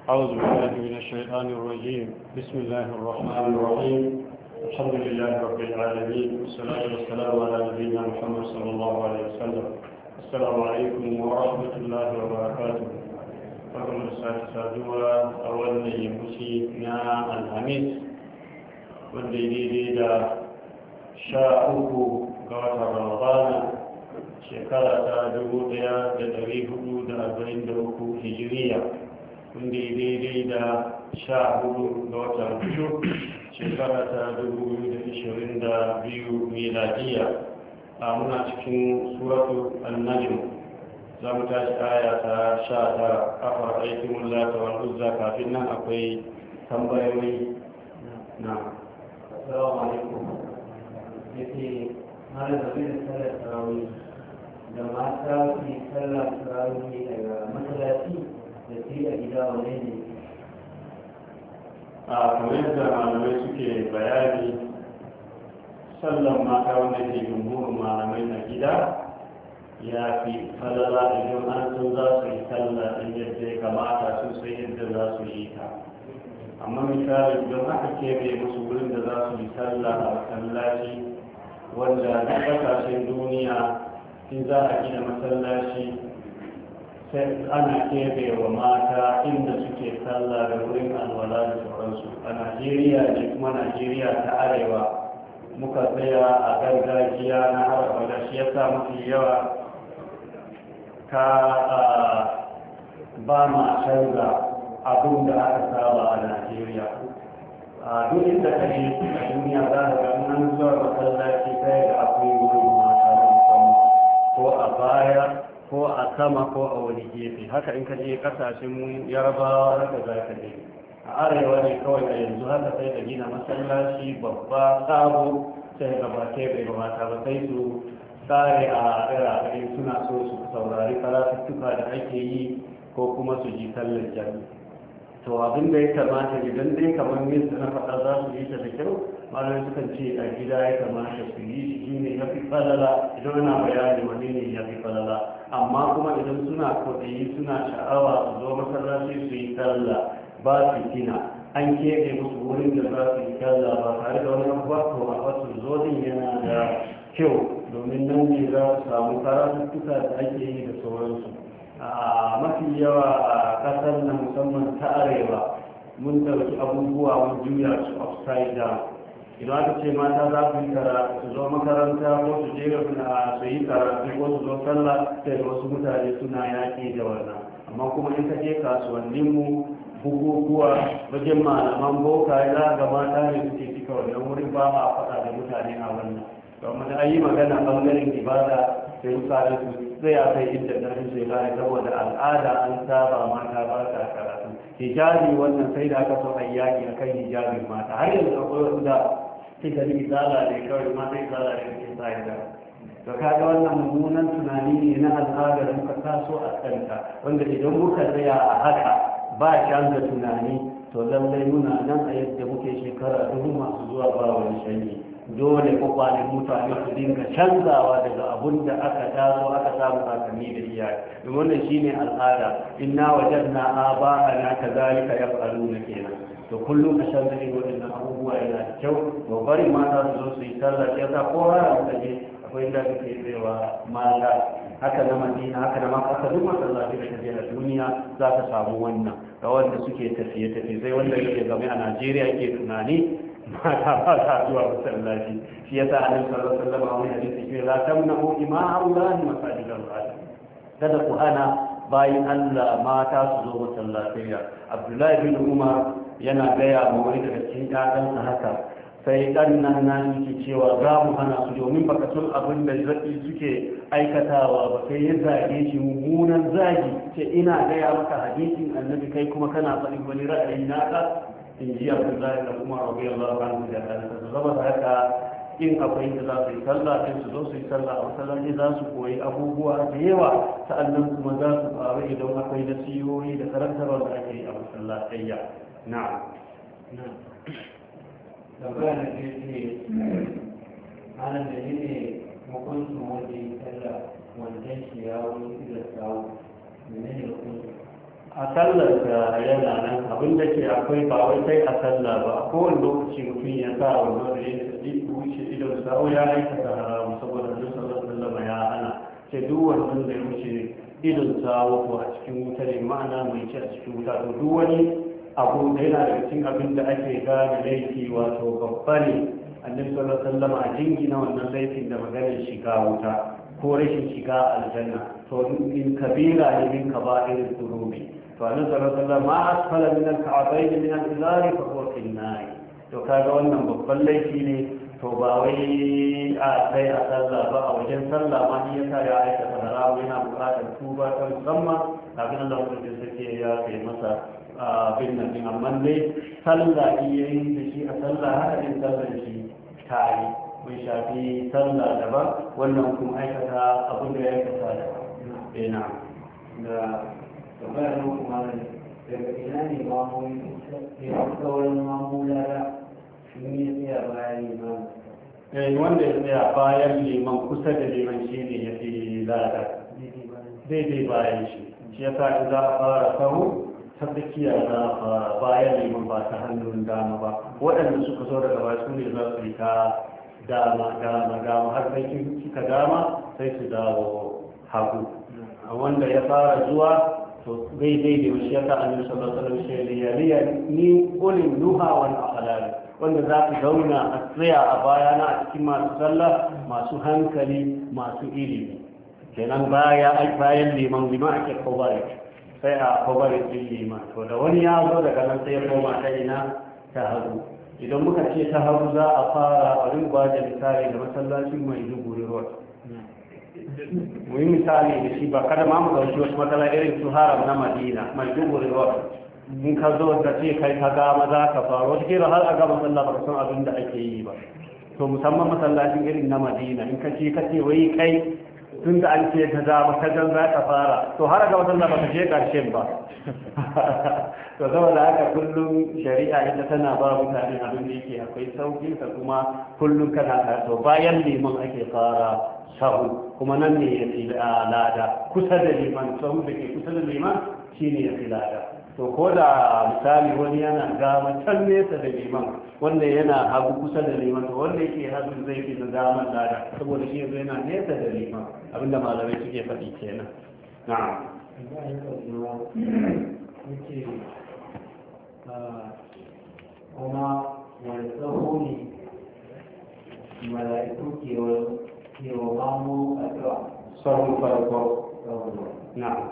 أعوذ بالله من الشيطان الرجيم. بسم الله الرحمن الرحيم. الحمد لله رب العالمين، والصلاة والسلام على نبينا محمد صلى الله عليه وسلم. السلام عليكم ورحمة الله وبركاته. فقم الساعة السادوة أولا يمشينا الخميس والليل دا شاءه قوة رمضان شكرا تادو دا دريه دا أربعين دوكو هجرية والليل دا شاءه قوة رمضان shekara ta 2022 miladiya. A muna cikin suratu an-najm, za mu tashi aya ta 19 afar aikin lata wal uzza. Kafin nan akwai tambayoyi. Na assalamu alaikum. Yake mara da bin sallar tarawih da mata su yi sallar tarawih daga masallaci da su a gida wane ne? A kamar yadda malamai suke bayani, sallan mata wanda ke jumhurin malamai na gida ya fi falala idan an sun za su yi sallah in yadda ya kamata su sai yadda za su yi ta. Amma misali idan aka kebe musu wurin da za su yi sallah a masallaci, wanda na kasashen duniya in za a gina masallaci sai ana kebe wa mata inda suke sallah da wurin alwala da sauransu. A Najeriya ne, kuma Najeriya ta arewa muka tsaya a gargajiya na harabala, shi ya sa mafi yawa ka ba ma canza abin da aka saba a Najeriya. A duk inda ka je a duniya za ka ga nan zuwa masallaci kai da akwai wurin mata na musamman, ko a baya ko a sama ko a wani gefe. Haka in ka je kasashen yarabawa haka za ka je. A arewa ne kawai a yanzu haka sai ka gina masallaci babba sabo, sai ka ba bai ba mata ba, sai su tsare a irare suna so su saurari karatuttuka da ake yi ko kuma su ji sallar jami. To abin da ya kamata idan dai kamar yadda na faɗa za su yi ta da kyau, malamai sukan ce a gida ya kamata su yi shi ne ya fi falala. Idan ana bayani wani ne ya fi falala, amma kuma idan suna kwaɗayi suna sha'awa su zo masallaci su yi sallah ba su gina an keɓe musu wurin da za su yi sallah ba tare da wani abubuwa, to a wasu zodin yana da kyau, domin nan ne za su samu karatuttuka da ake yi da sauransu. A mafi yawa a ƙasar nan musamman ta arewa mun ɗauki abubuwa mun juya su upside down. Idan aka ce mata za su yi karatu su zo makaranta ko su je su yi karatu ko su zo sallah, sai wasu mutane suna yaƙi da wannan. Amma kuma in ka je kasuwanninmu, bukukuwa, wajen malaman boka ya ga mata ne suke cika wannan wurin, ba a faɗa da mutane a wannan. Domin an yi magana ɓangaren ibada sai mutane su zai a kai inda ƙarfin shekara, saboda al'ada an saba mata ba ta karatu. Hijabi wannan sai da aka so a yaƙi a kan hijabin mata. Har yanzu akwai wasu da sai gari izala ne kawai, mata izala ne suke sa hijabi. To kaga wannan mummunan tunani ne na al'ada da muka taso a kanta, wanda idan muka tsaya a haka ba canza tunani, to lallai muna nan a yadda muke shekara 1000 masu zuwa ba wani canji. Dole kwakwanin mutane su dinga canzawa daga abun da aka taso aka samu kakanni da iyaye. Domin wannan shine al'ada, inna wajadna aba'ana kazalika yaf'aluna kenan. To kullum a canza irin waɗannan abubuwa yana da kyau. To bari mata su zo su yi sallah, sai ta ko har a je akwai inda kake tsayawa mata. Haka na Madina, haka na Makka, duk masallaci da kaje na duniya za ka samu wannan. Ga wanda suke tafiye-tafiye, sai wanda yake game a Najeriya yake tunani mata ba ta zuwa masallaci. Shi yasa annabi sallallahu alaihi wasallam a wani hadisi ce la tamna'u ima Allah masajid Allah. Kada ku hana bayin Allah mata su zo masallaci. Abdullahi bin Umar yana gaya ma wani daga cikin ƴaƴansa haka, sai dan nan na yake cewa za mu hana su, domin baka san abin da zaki suke aikatawa ba. Sai ya zage shi mummunan zagi, ce ina gaya maka hadisin annabi kai kuma kana faɗin wani ra'ayi naka. In ji Abdullahi da Umar radiyallahu anhu da kansa. Saboda haka in akwai da za su yi sallah, sai su zo su yi sallah a masallaci, za su koyi abubuwa da yawa, sa'annan kuma za su faru idan akwai nasihohi da karantarwa da ake yi a masallatayya. Na'am. Tambaya na ke ce, ana da ne hukuncin wanda ya sallah wancan shi ya wani da sawu, mene ne hukuncin? a sallar da yana nan abin da ke akwai ba wai sai a sallah ba a kowane lokaci mutum ya sa wannan da ya tafi wuce idon sa'o ya aikata haramu saboda Annabi sallallahu alaihi wasallam ya hana ce duk wannan da ya wuce idon sa'o ko a cikin wuta ne ma'ana mai ci a cikin wuta to duk wani abu da yana da cikin abin da ake gane laifi wato babba ne Annabi sallallahu alaihi wasallam a jingina wannan laifin da maganar shiga wuta ko rashin shiga aljanna to in kabira ne min kaba'ir dhunubi to annabi sallallahu alaihi wasallam ma asfala min al-ka'bayn min al-izar fa huwa fi an-nar to kaga wannan babban laifi ne to ba wai a sai a sallah ba a wajen sallah ma ni yasa ya aikata haramu yana buƙatar tuba ta musamman kafin Allah ya sake ya kai masa bin nan amma dai sallah yayin da shi a sallah haka din sallar shi ta yi mun shafi sallah daban wannan kuma aikata abin da ya aikata da ina da tambayar muku malam daga ina ne mamun ya sauran mamulara sun yi tsaya bayan liman wanda ya tsaya bayan liman kusa da liman shi ne ya fi lada daidai bayan shi shi ya sa za a fara sahu ta tsakiya za a fara bayan liman ba ta hannun dama ba waɗanda suka so daga baya su ne za su yi ta dama har sai suka dama sai su dawo hagu a wanda ya fara zuwa to daidai da wasu yasa annabi sallallahu alaihi wasallam liya ni ulil nuha wal aqlal wanda za ku zauna a tsaya a bayana a cikin masu sallah masu hankali masu ilimi kenan bayan liman ake kobari sai a kobari din liman to da wani ya zo daga nan sai ya koma ta ina ta hagu idan muka ce ta hagu za a fara a rinba da misali da masallacin mai duguri road mu yi misali da shi ba kada ma mu ɗauki wasu matsala irin su haram na madina mai duguri road in ka zo da ce kai ka ga maza ka faru wata kira har a ga masalla ba ka san abin da ake yi ba to musamman masallacin irin na madina in ka ce wai kai tun da an ce ta zama ta jan za ka fara to har ga masalla ba ka je ƙarshen ba to saboda haka kullum shari'a ita tana ba mutane abin da yake akwai saukin ka kuma kullum kana ka to bayan liman ake fara sahu kuma nan ne ya fi lada kusa da liman sahu da ke kusa da liman shine ya fi lada to ko da misali wani yana gama can nesa da liman wanda yana hagu kusa da liman to wanda yake hagu zai fi gaman lada saboda shi yanzu yana nesa da liman abinda malamai suke faɗi kenan na'am kuma wani tsaho ne mala'iku ke wa mamu addu'a sahun farko na'am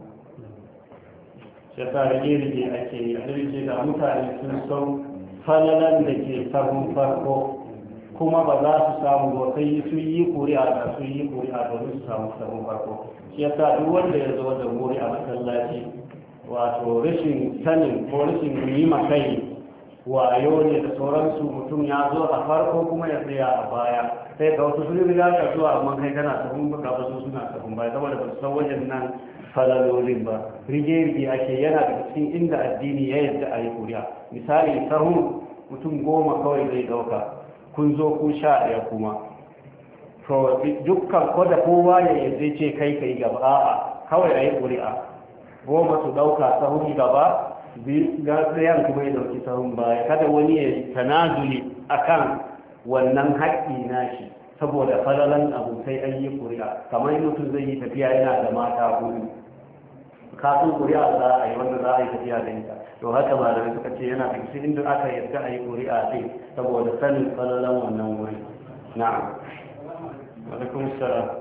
shekara rige ake yi a ce da mutane sun san falalan da ke sahun farko kuma ba za su samu ba sai sun yi kuri'a da sun yi kuri'a domin su samu sahun farko shi yasa duk wanda ya zo da wuri a masallaci wato rashin sanin ko rashin yi kai wayo ne da sauransu mutum ya zo a farko kuma ya tsaya a baya sai ga wasu sun riga ka zuwa amma kai kana sahun baka ba su suna sahun baya saboda ba su san wajen nan falalolin ba rige ake yana da cikin inda addini ya yadda a yi kuriya misali sahun mutum 10 kawai zai dauka kun zo ku 11 kuma to dukkan ko da kowa ya yadda ce kai gaba a'a kawai a yi kuri'a 10 su dauka sahun gaba ɗayan kuma ya dauki sahun baya kada wani ya tanazuli akan wannan haƙƙi nashi saboda falalan abu sai an yi kuri'a kamar mutum zai yi tafiya yana da mata hudu kafin kuri'a za a yi wanda za a yi tafiya da ita to haka malamai suka ce yana da cikin inda aka yarda a yi kuri'a sai saboda sanin falalan wannan wuri na'am alaikum salam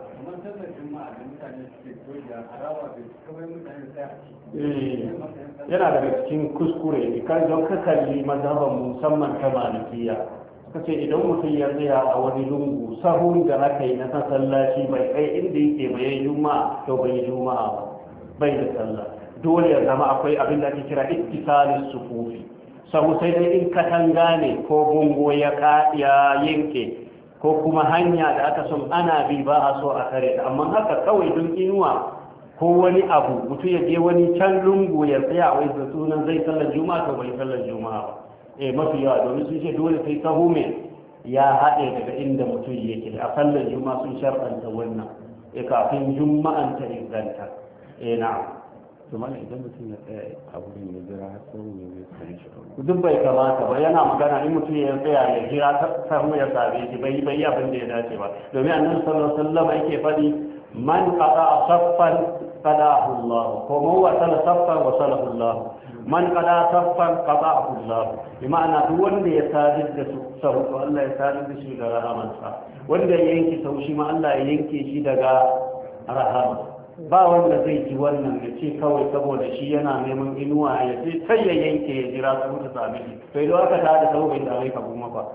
yana daga cikin kuskure kan don ka kalli mazhaban musamman ta malikiya kace idan mutum ya tsaya a wani lungu sahun da aka yi na sallaci bai kai inda yake bai juma'a to bai juma'a ba bai da sallah dole ya zama akwai abin da ake kira ittisalus sufufi sabu sai dai in katanga ne ko bungo ya yanke ko kuma hanya da aka son ana bi ba a so a kare amma haka kawai don inuwa ko wani abu mutum ya je wani can lungu ya tsaya a wai da sunan zai sallar juma'a to bai sallar juma'a ba mafi yawa domin sun ce dole sai sahu mai ya haɗe daga inda mutum yake a sallar juma'a sun sharɗanta wannan kafin juma'an ta inganta na'am to mana idan mutum ya tsaya a wurin ya jira har sai ne zai same shi a wurin duk bai kamata ba yana magana in mutum ya tsaya ya jira sahu ya same shi bai abin da ya dace ba domin annabi sallallahu alaihi wasallam yake faɗi man qada saffan qadahu Allah ko man wasala saffan wasalahu Allah man qada saffan qada'ahu Allah bi ma'ana duk wanda ya sadar da sahu to Allah ya sadar da shi da rahamansa wanda ya yanke sahu shi ma Allah ya yanke shi daga rahama ba wanda zai ji wannan ya ce kawai saboda shi yana neman inuwa ya ce sai ya yanke ya jira su ta same shi to idan aka tada sahu bai same ka kuma ba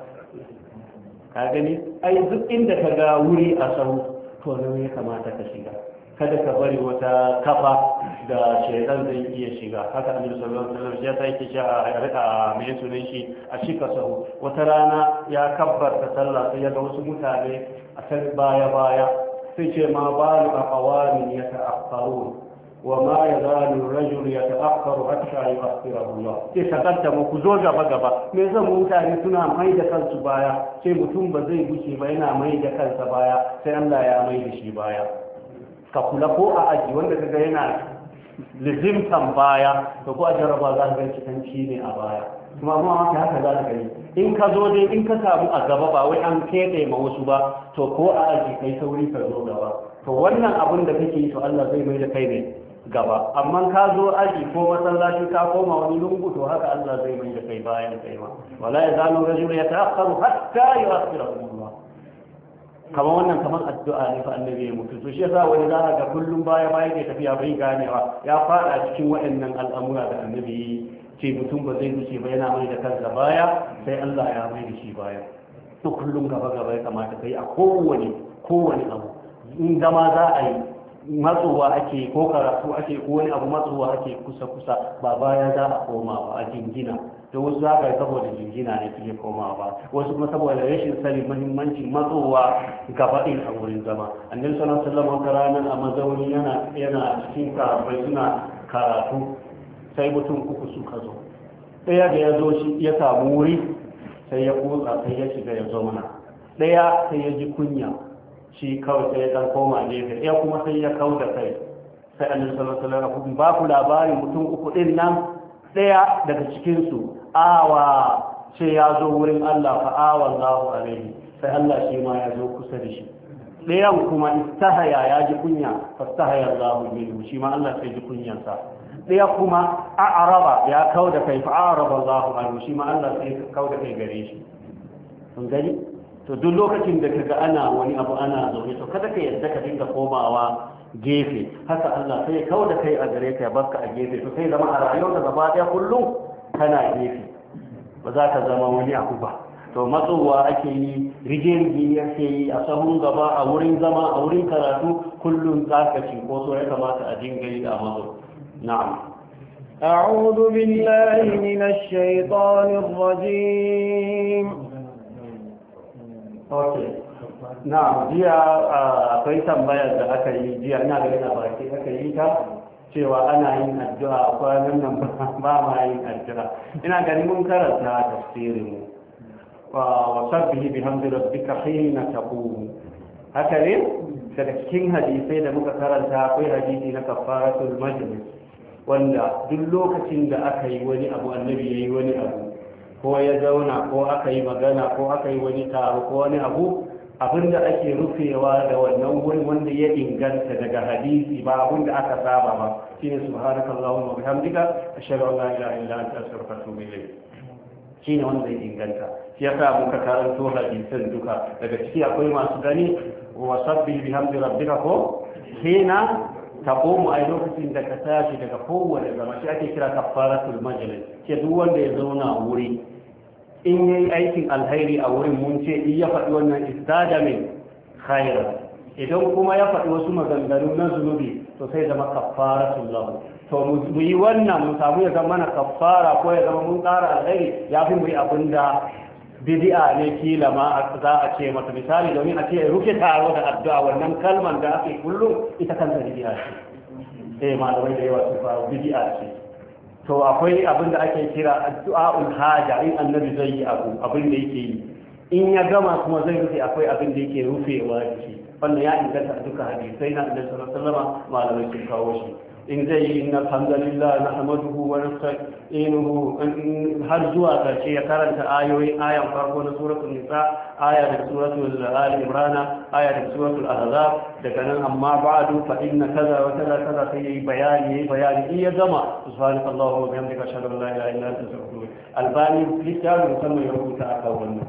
ka gani ai duk inda ka ga wuri a sahu to nan ya kamata ka shiga kada ka bari wata kafa da shaidan zai iya shiga haka annabi sallallahu alaihi wasallam ya sai shi a rika mai sunan shi a shika sahu wata rana ya kabbarta sallah sai ya ga wasu mutane a can baya sai ce ma balu aqwamin yata'akharun wa ma yazalu ar-rajul yata'akharu hatta yu'akhirahu Allah sai takaddama ku zo gaba me zan mutane suna mai da kansu baya sai mutum ba zai guce ba yana mai da kansa baya sai Allah ya mai da shi baya ka kula ko a aji wanda kaga yana lizimtan baya to ko a jaraba za ka ga cikanci ne a baya kuma ma haka za ka gani in ka zo dai in ka samu a gaba ba wai an keɓe ma wasu ba to ko a aji kai sauri ka zo gaba to wannan abin da kake yi to Allah zai mai da kai ne gaba amma ka zo aji ko masallaci ka koma wani lungu to haka Allah zai mai da kai bayan kai ma wala yazalu rajul yata'akhkharu hatta yu'akhirahu Allah kamar wannan kamar addu'a ne fa annabi ya mutu to shi yasa wani za ga kullum baya ke tafiya bai ganewa ya fada cikin waɗannan al'amura da annabi ce mutum ba zai wuce ba yana mai da kansa baya sai Allah ya mai da shi baya to kullum gaba ya kamata kai a kowane abu in zama za a yi matsowa ake ko karatu ake ko wani abu matsowa ake kusa ba baya za a koma ba a jingina da wasu za ka yi saboda jingina ne suke koma ba wasu kuma saboda rashin sani muhimmancin matsowa gaba ɗin a wurin zama annabi sallallahu alaihi wasallam wata ranar a mazauni yana cikin karatu suna karatu sai mutum uku suka zo ɗaya da ya zo shi ya samu wuri sai ya kutsa sai ya shiga ya zauna ɗaya sai ya ji kunya shi kawai sai ya dan koma gefe ɗaya kuma sai ya kau da kai sai annabi sallallahu alaihi wasallam ba ku labarin mutum uku ɗin nan ɗaya daga cikinsu awa ce ya zo wurin Allah fa awa Allahu alaihi sai Allah shi ma ya zo kusa da shi ɗayan kuma istahaya ya ji kunya fastahaya Allahu minhu shi ma Allah sai ji kunyansa ɗaya kuma a'raba ya kau da kai fa a'raba Allahu anhu shi ma Allah sai kau da kai gare shi kun gani to duk lokacin da kaga ana wani abu ana zaune to kada ka yadda ka dinga komawa gefe haka Allah sai ya kawo da kai a gare ka ya barka a gefe to sai zama a rayuwar da gaba daya kullum kana gefe ba za ka zama wani abu ba to matsowa ake yi rige-rige ake yi a sahun gaba a wurin zama a wurin karatu kullum tsakaci ko so ya kamata a dinga yi a mazo na'am أعوذ بالله من الشيطان الرجيم na jiya akwai tambayar da aka yi jiya ina da yana baki aka yi ta cewa ana yin addu'a a kwanan nan ba ma yin addu'a ina ganin mun karanta tafsirin wa sabbihi bihamdi rabbika hina taqum haka ne daga cikin hadisai da muka karanta akwai hadisi na kafaratul majlis wanda duk lokacin da aka yi wani abu annabi yayi wani abu ko ya zauna ko aka yi magana ko aka yi wani taro ko wani abu abinda ake rufewa da wannan wurin wanda ya inganta daga hadisi ba abinda aka saba ba shine subhanakallahumma wa bihamdika ashhadu an la ilaha illa anta astaghfiruka wa atubu ilayk shine wanda ya inganta shi yasa muka karanto hadisan duka daga ciki akwai masu gani wa sabbih bihamdi rabbika ko hina taqumu a lokacin da ka tashi daga kowane zama shi ake kira kafaratul majlis ke duk wanda ya zauna wuri in yayi aikin alhairi a wurin mun ce in ya faɗi wannan istada min khairan idan kuma ya faɗi wasu maganganu na zunubi to sai zama kafaratul lahu to mu yi wannan mu samu ya zama na kafara ko ya zama mun ƙara alhairi ya fi mu yi abin da bid'a ne kila ma za a ce masa misali domin a ce rufe taro da addu'a wannan kalmar da ake kullum ita kanta bid'a ce malamai da yawa su fara bid'a ce to akwai abin da ake kira addu'a'ul haja in annabi zai yi abin da yake yi in ya gama kuma zai rufe akwai abin da yake rufewa da shi wannan ya inganta a duka hadisai na annabi sallallahu alaihi wasallam malamai sun kawo shi in zai yi inna alhamdulillah nahmaduhu wa nasta'inuhu har zuwa karshe ya karanta ayan farko na suratul nisa, aya da suratul ali imran, aya da suratul ahzab, daga nan amma ba'du fa inna kaza wa kaza kaza sai yayi bayani in ya gama subhanallahi wa bihamdika ashhadu an la ilaha illa anta astaghfiruka. albani littafin musamman ya rubuta akan wannan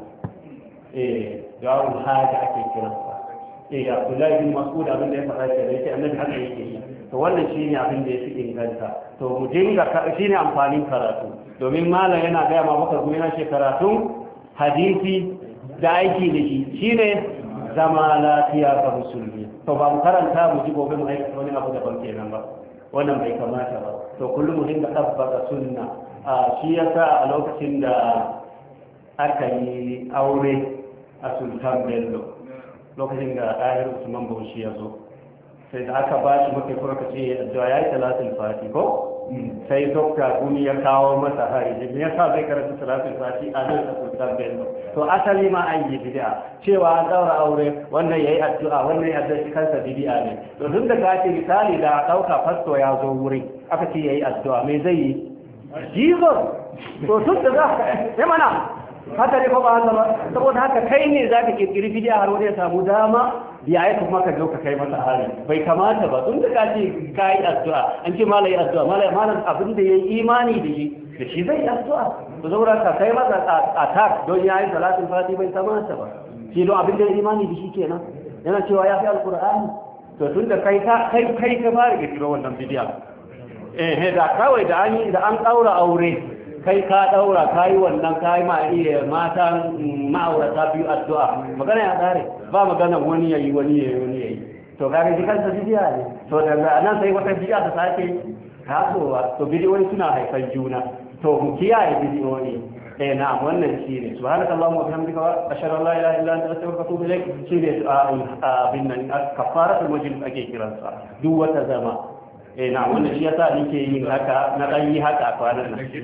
da'ul haja ake kiransa. Abdullahi bin Mas'ud abin da ya faɗa ke da yake annabi haka yake yi. To wannan shine abin da yafi inganta. To mu dinga shine amfanin karatu. Domin malam yana gaya ma baka kuma yana ce karatun hadisi da aiki da shi shine zama lafiya ga musulmi. To ba mu karanta mu ji gobe mu aikata wani abu daban kenan ba. Wannan bai kamata ba. To kullum mu dinga tabbata sunna. Shi yasa a lokacin da aka yi aure a Sultan Bello, lokacin da ɗahir Usman Bauchi ya zo, sai da aka ba shi mafi kuma ka ce addu'a ya yi salatul fati ko sai dokta gumi ya kawo masa hari da ya sa zai karanta salatul fati a nan da Sultan Bello. To asali ma an yi bid'a cewa an daura aure wannan yayi addu'a wannan ya addu'a kansa bid'a ne. To tun da ka ce misali da dauka fasto ya zo wurin aka ce yayi addu'a me zai yi Jesus to tun da za ka mana haka ne ko ba haka ba, saboda haka kai ne za ka kirkiri bidiya har wani ya samu dama ya yi kuma ka zo ka kai masa hari, bai kamata ba. tun da ka ce ka yi addu'a an ce malai addu'a malam abin da ya yi imani da shi zai yi addu'a, to zaura ka kai masa attack don ya yi salatin fati bai kamata ba, shi don abin da ya yi imani da shi kenan yana cewa ya fi alkur'ani. to tun da kai ka fara kirkiro wannan bidiya da kawai da an ɗaura aure kai ka daura kai wannan kai ma iya matan ma'aurata biyu addu'a magana ya tsare ba magana wani yayi to kaga shi kansa bidiya ne. to daga nan sai wata bidiya ta sake tasowa, to bidiyoyi suna haifan juna, to mu kiyaye bidiyoyi. na wannan shine subhanakallahumma wa bihamdika ashhadu an la ilaha illa anta astaghfiruka wa atubu ilaik. shine abin nan kafaratul majlis ake kiransa duk wata zama. na wannan shi yasa nake yin haka na dan yi haka a kwanan nan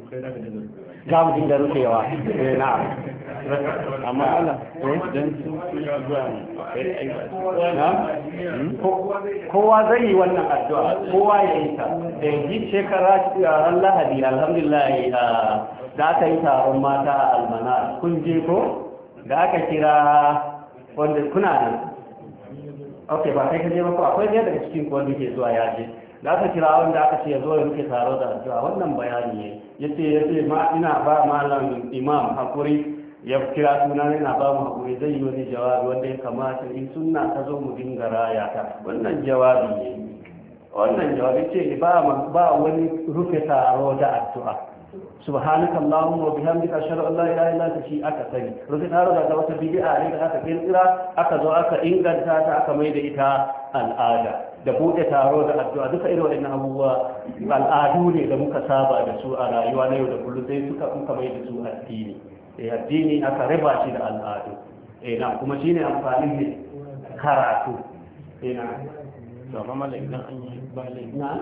ga mu dinga rufewa. na amma Allah dan su zuwa kowa zai yi wannan addu'a, kowa ya yi ta. da yi shekara ran Lahadi alhamdulillah da aka yi taron mata a Almana kun je ko da aka kira wanda kuna nan okay ba kai ka je ba ko akwai ne daga cikin wanda ke zuwa ya je da aka kira wanda aka ce ya zo ya muke taro da addu'a wannan bayani ne yace ma ina ba malam imam hakuri ya kira suna yana ba mu hakuri zai yi wani jawabi wanda ya kamata in sunna ta zo mu dinga raya ta. wannan jawabi ce ba wani rufe taro da addu'a. subhanaka allahumma wa bihamdika ashhadu an la ilaha illa anta shi aka sani. rufe taro da wata bid'a ne da aka kirkira aka zo aka inganta ta aka mai da ita al'ada. da bude taro da addu'a duka irin waɗannan abubuwa al'adu ne da muka saba da su a rayuwa na yau da kullum, sai muka mai da su addini. addini aka riba shi da al'adu. na kuma shine amfanin ne karatu. na to amma idan an yi balai na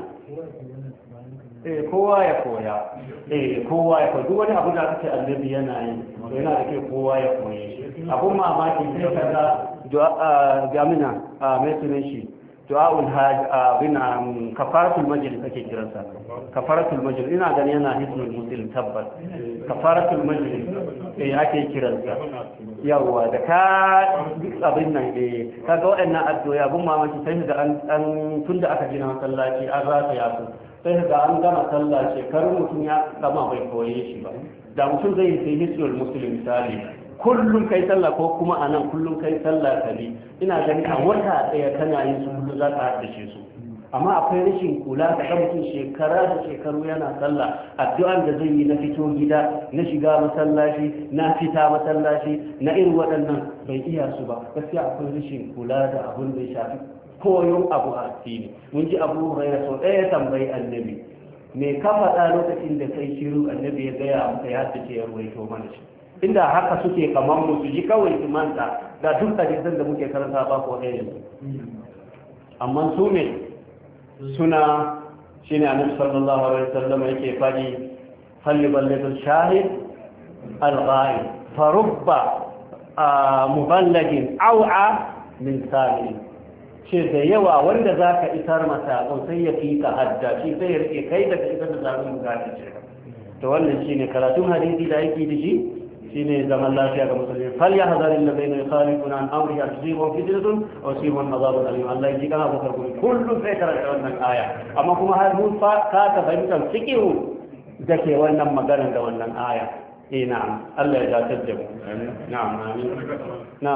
kowa ya koya. kowa ya koya duk wani abu da aka ce annabi yana yi to yana da ke kowa ya koye shi. abun mamaki sai kaga du'a gamina mai sunan shi du'a'ul hajj bin kafaratul majlis ake kiransa. kafaratul majlis ina gani yana hisnul muslim tabbas. kafaratul majlis ake kiransa. yawa da ka abin nan kaga waɗannan addu'o'i abun mamaki sai da an tunda aka gina masallaci an rasa ya su sai ga an gama sallah shekarun mutum ya gama bai koye shi ba. da mutum zai yi sai hisnul muslim misali kullum kai sallah ko kuma a nan kullum kai sallah ka bi ina gani a wata ɗaya kana yin su kullum za ka haddace su. amma akwai rashin kula da kan mutum shekara da shekaru yana sallah addu'an da zai yi na fito gida na shiga masallaci na fita masallaci na irin waɗannan bai iya su ba. gaskiya akwai rashin kula da abun da ya shafi koyon abu a addini. mun ji Abu Hurairah sau ɗaya tambayi annabi me ka faɗa lokacin da kai shiru, annabi ya gaya maka ya haddace ya ruwaito mana shi. inda haka suke kamar mu su ji kawai su manta da duk hadisan da muke karanta ba ko ɗaya yanzu. amma su ne suna shine annabi sallallahu alaihi wasallam yake faɗi falli balladul shahid al-ghaib farubba muballigin aw'a min sami. ce da yawa wanda za ka isar masa sai ya fi ka hadda shi sai ya rike kai da ka isar da sabon bukata ce to wannan shine karatun hadisi da yake da shi shine zaman lafiya ga musulmi fal ya hazari alladhina yukhalifuna an amrihi tusibahum fitnatun aw yusibahum adhabun alim Allah ya ji kana bakar kullu sai karanta wannan aya amma kuma har mun ka fahimtar fiqhu da ke wannan maganar da wannan aya na'am Allah ya dace da mu na'am amin na'am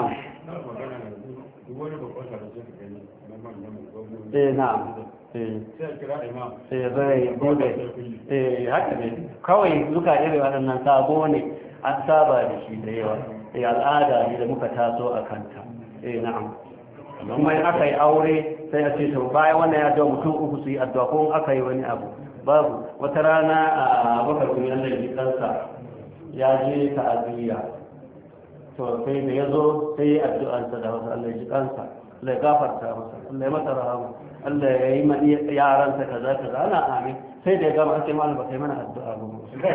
na'am sai kira imam bai gode haka ne kawai duka irin waɗannan sabo ne an saba da shi da yawa al'ada ne da muka taso a kanta na'am amma in aka yi aure sai a ce to bayan wannan ya dawo mutum uku su yi addu'a ko aka yi wani abu babu wata rana a bakar kuma Allah ya kansa ya je ta'aziyya to sai da yazo sai addu'ansa da wasu Allah ya kansa Allah ya gafarta masa Allah ya masa rahama Allah ya yi mani yaransa kaza kaza ana amin sai da ya gama sai malam ba kai mana addu'a ba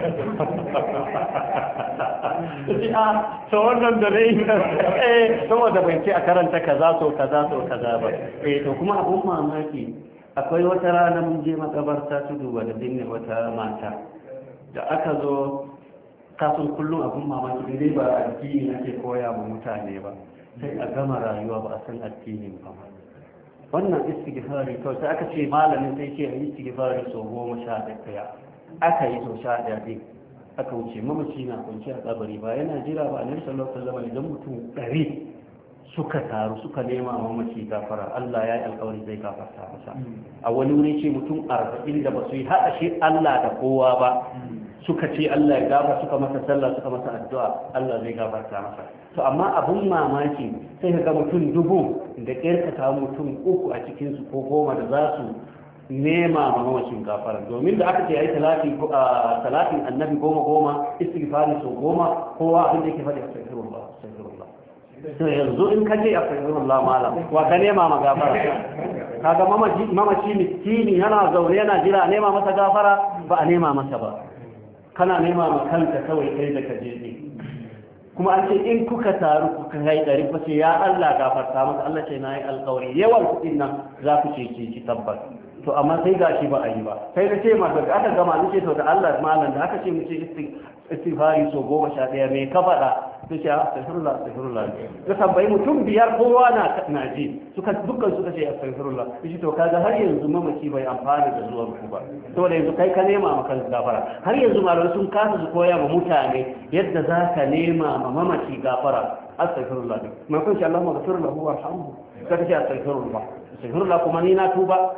to wannan da dai saboda bai ce a karanta kaza so kaza so kaza ba to kuma abun mamaki akwai wata rana mun je makabarta tudu da binne wata mata da aka zo kafin kullum abun mamaki dai ba addini ake koya wa mutane ba sai a gama rayuwa ba a san addinin ba wannan istighfari kawai sai aka ce malamin sai ce a yi istighfari so 11 aka yi so 11 din aka wuce mamaci na kunci a kabari ba yana jira ba annabi sallallahu alaihi wasallam idan mutum 100 suka taru suka nema mamaci gafara Allah ya yi alƙawari zai gafarta masa a wani wuri ce mutum 40 da ba su yi haɗa shi Allah da kowa ba suka ce Allah ya gafarta suka masa sallah suka masa addu'a Allah zai gafarta masa to amma abun mamaki sai ka ga mutum 1000 da kirkata mutum 3 a cikin su ko 10 da za su nema mamacin gafara domin da aka ce ai talatin annabi 10 istighfari so 10 kowa abin da yake faɗi astaghfirullah to yanzu in ka ce astaghfirullah malam wa ka nema ma gafara kaga mamaci miskini yana zaune yana jira nema masa gafara ba a nema masa ba kana nema ma kanka kawai kai da ka je kuma an ce in kuka taru kuka kai ɗari ku ce ya Allah gafarta masa Allah ce na yi alƙawari yawan kuɗin nan za ku ce ki tabbas to amma sai gashi ba a yi ba sai na ce ma daga aka gama nace to da Allah malam da aka ce mu ce istighfari so 11 me ka faɗa to ce astaghfirullah da tambayi mutum 5 kowa na ji dukkan suka ce astaghfirullah shi to kaga har yanzu mamaci bai amfana da zuwan ku ba to da yanzu kai ka nema maka gafara har yanzu malamai sun kasa su koya ma mutane yadda za ka nema ma mamaci gafara astaghfirullah ma kun ce Allahumma ghfir lahu warhamhu kaga ce astaghfirullah kuma ni na tuba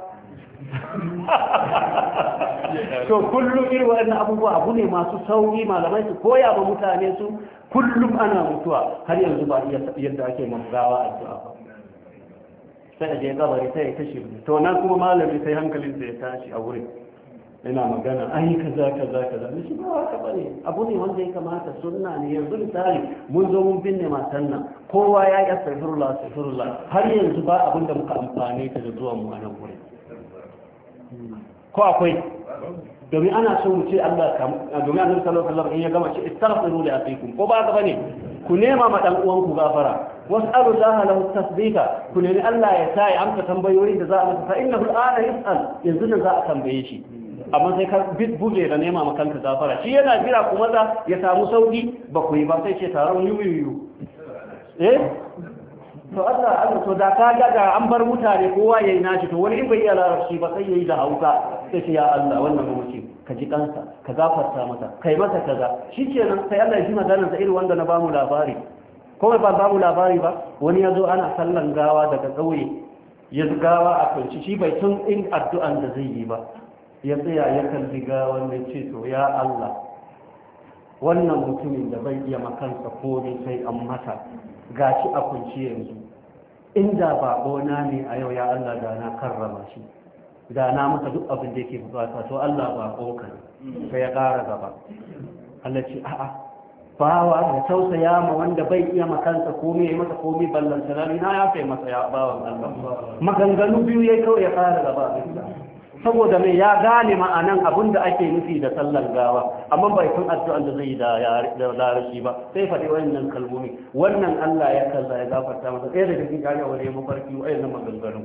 to kullum irin waɗannan abubuwa abu ne masu sauki malamai su koya ma mutane su kullum ana mutuwa har yanzu ba yadda ake magawa addu'a ba sai a je kabari sai ya kashe to nan kuma malami sai hankalin sa ya tashi a wurin yana magana ai kaza ne shi ba haka bane abu ne wanda ya kamata sunna ne yanzu misali mun zo mun binne matan nan kowa ya yi astaghfirullah har yanzu ba abin da muka amfane ta da zuwan mu a nan wurin ko akwai domin ana so mu ce Allah domin annabi sallallahu alaihi wasallam in ya gama ce istaghfiru li akhikum ko ba haka bane ku nema ma dan uwan ku gafara was'alu Allah lahu tasbika ku nemi Allah ya sa ya amsa tambayoyin da za a masa fa innahu al'ana yas'al yanzu ne za a tambaye shi amma sai ka buge da nema ma kanka gafara shi yana jira kuma ya samu sauki ba ku yi ba sai ce taron yuyu to Allah to da ka ga an bar mutane kowa yayi nashi to wani in bai iya larabci ba sai yayi da Hausa sai ce ya Allah wannan mamaci ka ji kansa ka gafarta masa kai masa kaza shikenan sai Allah ya ji maganar sa irin wanda na bamu labari ko ba bamu labari ba wani yazo ana sallan gawa daga kauye ya gawa a kunci shi bai tun in addu'an da zai yi ba ya tsaya ya kalli gawan ne ce to ya Allah wannan mutumin da bai iya makansa ko sai an mata gashi a kunci yanzu inda baƙona ne a yau ya Allah da na karrama shi da na masa duk abin da yake bukata to Allah baƙo ka sai ya ƙara gaba Allah ce a'a bawa da tausaya ma wanda bai iya makansa komai ya masa komai ballan sanani na ya fai masa ya bawan Allah maganganu biyu yayi kawai ya ƙara gaba saboda mai ya gane ma'anan abin da ake nufi da sallar gawa amma bai san addu'an da zai yi da larashi ba sai faɗi wannan kalmomi wannan Allah ya kaza ya gafarta masa ɗaya daga cikin kaga wani mafarki wayannan maganganu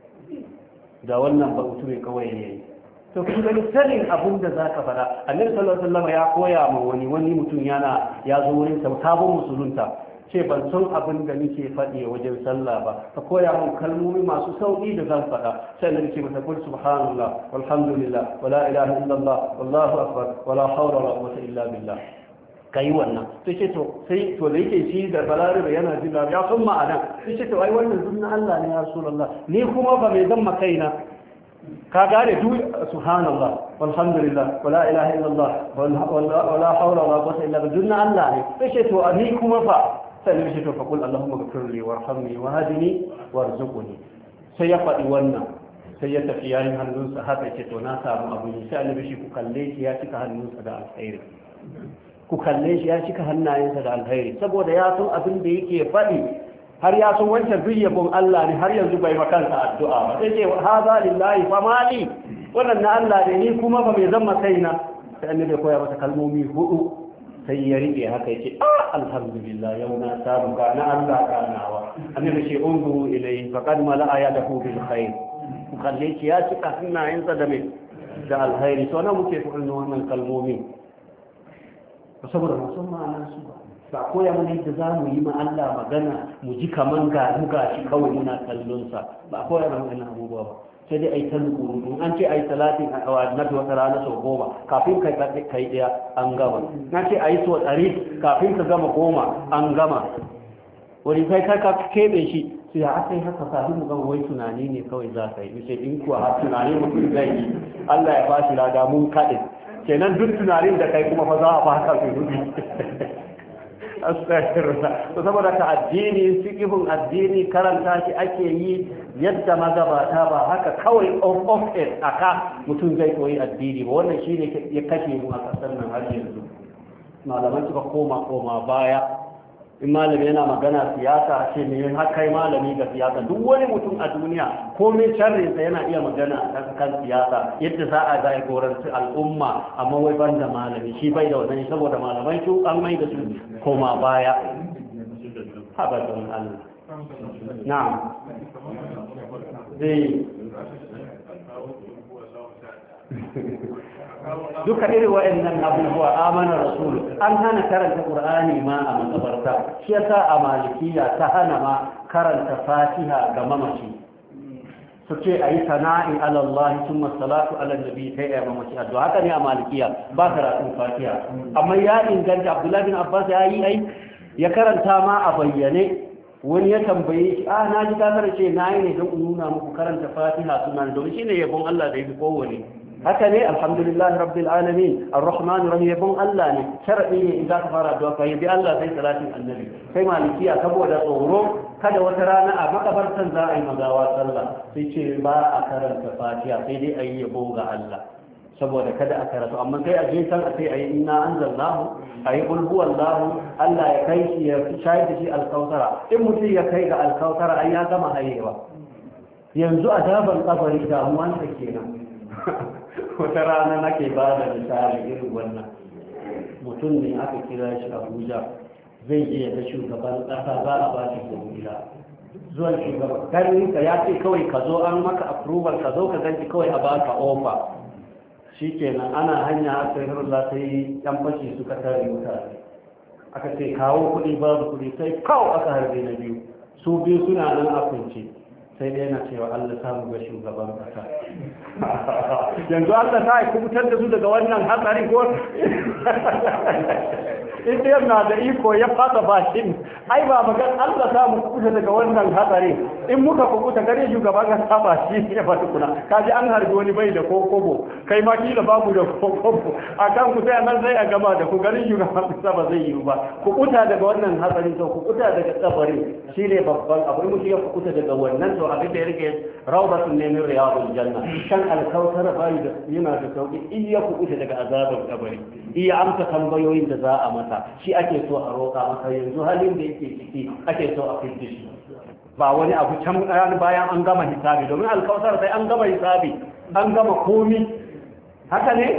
da wannan ba mutum kawai ne to kun ga sanin abin da zaka faɗa annabi sallallahu alaihi wasallam ya koya ma wani mutum ya zo wurin sabon musulunta ce ban san abin da nake faɗi wajen sallah ba ka koya min kalmomi masu sauƙi da zan faɗa sai na ce masa kul subhanallah walhamdulillah wala ilaha illallah wallahu akbar wala hawla wala quwwata illa billah kai wannan sai ce to da yake shi da balarabe yana jin ya san ma'ana sai ce to ai wannan sunna Allah ne ya rasulullah ni kuma ba mai zan makaina ka gane duk subhanallah walhamdulillah wala ilaha illallah wala hawla wala quwwata illa billah Allah ne sai ce to ni kuma fa sai ne shi to fa kul Allahumma ghfirli warhamni wahdini warzuqni sai ya faɗi wannan sai ya tafi yayin hannunsa haka ce to na samu abu ne sai annabi shi ku kalle shi ya cika hannunsa da alkhairi ku kalle shi ya cika hannayensa da alkhairi saboda ya san abin da yake faɗi har ya san wancan duyyabun Allah ne har yanzu bai makansa addu'a ba sai ce haza lillahi fa mali wannan na Allah ne ni kuma ba mai zama kaina sai annabi ya koya masa kalmomi hudu sai ya rike haka yace alhamdulillah yau na samu ga na Allah kanawa annabi ce unzuru ilayhi faqad mala'a yadahu bil khair ku kalle shi ya cika hannayensa da mai da alkhairi to na muke faɗin wannan kalmomi saboda musamman nan su ba koya mana yadda za mu yi ma Allah magana mu ji kaman ga shi kawai muna kallon sa ba koya mana wannan abubuwa ba sai dai ai talqurun an ce ai salatin annabi wata rana sau 10 kafin kai daya an gama na ce ai so 100 kafin ka gama 10 an gama wani kai ka kebe shi sai ya aka yi haka kafin mu gama wai tunani ne kawai za ka yi sai in kuwa har tunani mutum zai yi Allah ya bashi lada mun kaɗe kenan duk tunanin da kai kuma fa za a baka su dubi astaghfirullah to saboda ka addini fiqhun addini karanta shi ake yi yadda magabata ba haka kawai off it aka mutum zai koyi addini ba wannan shine ya kashe mu a kasar nan har yanzu malaman suka koma baya in malami yana magana siyasa ce ne har kai malami ga siyasa duk wani mutum a duniya komai sharrinsa yana iya magana kan siyasa yadda za a jagoranci al'umma amma wai banda malami shi bai da wannan saboda malamai su an mai da su koma baya haɓar Allah na'am duka irin wa'annan abubuwa amana rasul an hana karanta qur'ani ma a makabarta shi yasa a malikiya ta hana ma karanta fatiha ga mamaci su ce ayi sana'i ala Allah thumma salatu ala nabi kai ya mamaci addu'a haka ne a malikiya ba karatun fatiha amma ya inganta Abdullah bin Abbas ya karanta ma a bayyane wani ya tambaye shi na ji ka ce na yi ne don nuna muku karanta fatiha sunan domin shine yabon Allah da yake kowane haka ne alhamdulillah rabbil alamin arrahman rahim yabon Allah ne sharadi ne idan ka fara addu'a kai bi Allah sai salatin annabi sai malikiya saboda tsoro kada wata rana a makabartan za a yi magawa sallah sai ce ba a karanta fatiha sai dai a yi yabo ga Allah saboda kada a karatu amma sai a je san a sai a yi inna anzalnahu a yi qul huwallahu Allah ya kai shi ya shayar da shi alkautara in mutum ya kai ga alkautara ai ya gama hayewa yanzu a daban kabari damuwansa kenan wata rana nake ba da misali irin wannan mutum ne aka kira shi Abuja zai je ga shugaban ƙasa za a ba shi gobila zuwan shugaban garinka ya ce kawai ka zo an maka approval ka zo ka ganci kawai a baka offer shikenan ana hanya aka yi rula sai yan fashi suka tare mutane aka ce kawo kuɗi babu kuɗi sai kawo aka harbe na biyu su biyu suna nan a kunce sai dai yana cewa Allah samu ga shugaban kasa yanzu Allah ta yi kubutar da su daga wannan hatsari ko in dai na da iko ya fasa bashin ai ba magan Allah samu kubuta daga wannan hatsari in muka kubuta gare shugaban kasa ba shi ya fata kuna kaji an harbi wani bai da kokobo kai ma kila babu da kokobo akan ku sai nan sai a gama da ku garin shugaban kasa ba zai yi ba kubuta daga wannan hatsari to kubuta daga tsabari shine babban abu mutum ya kubuta daga wannan to abin da ya rike rawdatun ne min riyadul janna kan alkautar bai da yana da sauki iya kubuta daga azabar kabari iya amsa tambayoyin da za a mata shi ake so a roƙa masa yanzu halin da yake ciki ake so a fice shi ba wani abu can bayan an gama hisabi domin alkautar sai an gama hisabi an gama komi haka ne